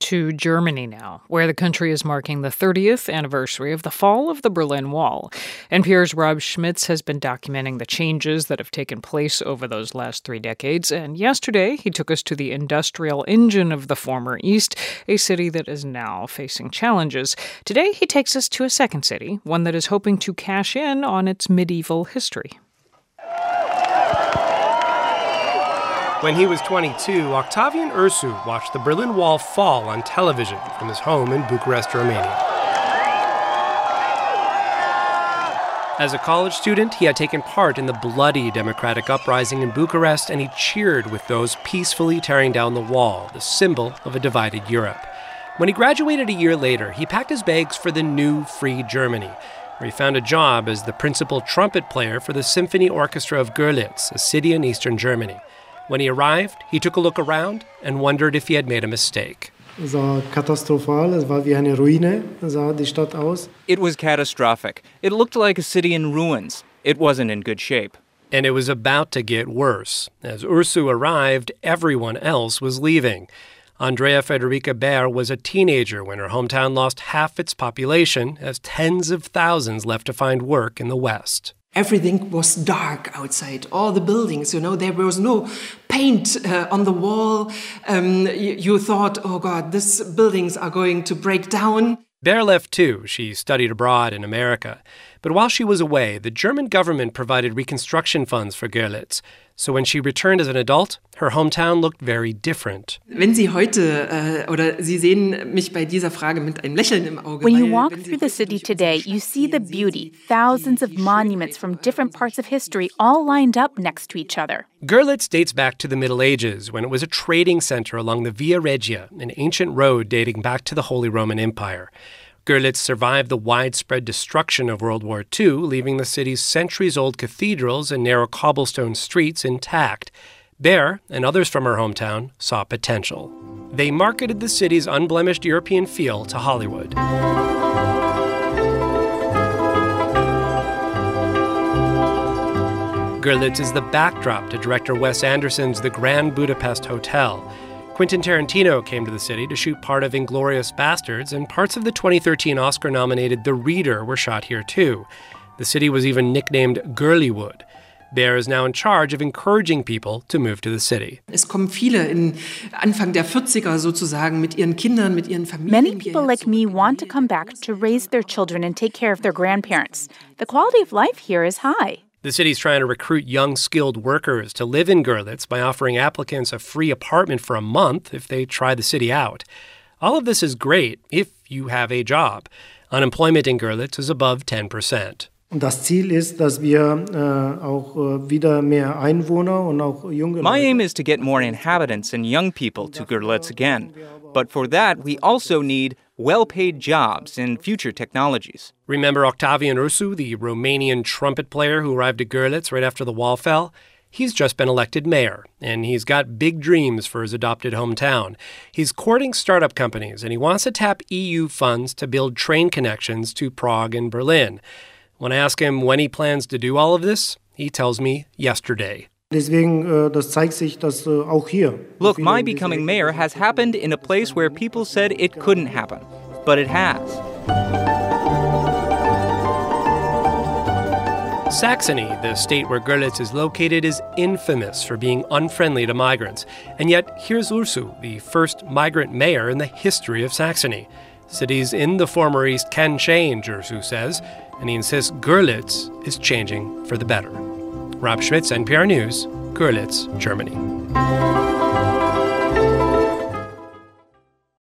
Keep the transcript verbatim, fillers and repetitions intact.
to Germany now, where the country is marking the thirtieth anniversary of the fall of the Berlin Wall. N P R's Rob Schmitz has been documenting the changes that have taken place over those last three decades, and yesterday he took us to the industrial engine of the former East, a city that is now facing challenges. Today he takes us to a second city, one that is hoping to cash in on its medieval history. When he was twenty-two, Octavian Ursu watched the Berlin Wall fall on television from his home in Bucharest, Romania. As a college student, he had taken part in the bloody democratic uprising in Bucharest, and he cheered with those peacefully tearing down the wall, the symbol of a divided Europe. When he graduated a year later, he packed his bags for the new free Germany, where he found a job as the principal trumpet player for the Symphony Orchestra of Görlitz, a city in eastern Germany. When he arrived, he took a look around and wondered if he had made a mistake. Es war katastrophal, es war wie eine Ruine, sah die Stadt aus. It was catastrophic. It looked like a city in ruins. It wasn't in good shape. And it was about to get worse. As Ursu arrived, everyone else was leaving. Andrea Federica Baer was a teenager when her hometown lost half its population, as tens of thousands left to find work in the West. Everything was dark outside, all the buildings, you know, there was no paint uh, on the wall. Um, you, you thought, oh God, these buildings are going to break down. Baer left too. She studied abroad in America. But while she was away, the German government provided reconstruction funds for Görlitz. So when she returned as an adult, her hometown looked very different. Wenn Sie heute, äh, oder Sie sehen mich bei dieser Frage mit einem Lächeln im Auge. When you walk through the city today, you see the beauty, thousands of monuments from different parts of history all lined up next to each other. Görlitz dates back to the Middle Ages, when it was a trading center along the Via Regia, an ancient road dating back to the Holy Roman Empire. Görlitz survived the widespread destruction of World War Two, leaving the city's centuries-old cathedrals and narrow cobblestone streets intact. Baer, and others from her hometown, saw potential. They marketed the city's unblemished European feel to Hollywood. Görlitz is the backdrop to director Wes Anderson's The Grand Budapest Hotel. Quentin Tarantino came to the city to shoot part of Inglourious Basterds, and parts of the twenty thirteen Oscar-nominated The Reader were shot here too. The city was even nicknamed Girlywood. Baer is now in charge of encouraging people to move to the city. Es kommen viele in Anfang der vierziger sozusagen mit ihren Kindern, mit ihren Familien. Many people like me want to come back to raise their children and take care of their grandparents. The quality of life here is high. The city's trying to recruit young, skilled workers to live in Görlitz by offering applicants a free apartment for a month if they try the city out. All of this is great if you have a job. Unemployment in Görlitz is above ten percent. Und das Ziel ist, dass wir äh, auch äh, wieder mehr Einwohner und auch junge My aim is to get more inhabitants and young people to Görlitz again. But for that, we also need well-paid jobs in future technologies. Remember Octavian Ursu, the Romanian trumpet player who arrived at Görlitz right after the wall fell? He's just been elected mayor, and he's got big dreams for his adopted hometown. He's courting startup companies, and he wants to tap E U funds to build train connections to Prague and Berlin. When I ask him when he plans to do all of this, he tells me yesterday. Deswegen, äh, das zeigt sich, dass äh, auch hier. Look, my becoming mayor has happened in a place where people said it couldn't happen, but it has. Saxony, the state where Görlitz is located, is infamous for being unfriendly to migrants. And yet, here's Ursu, the first migrant mayor in the history of Saxony. Cities in the former East can change, Ursu says, and he insists Görlitz is changing for the better. Rob Schmitz, N P R News, Görlitz, Germany.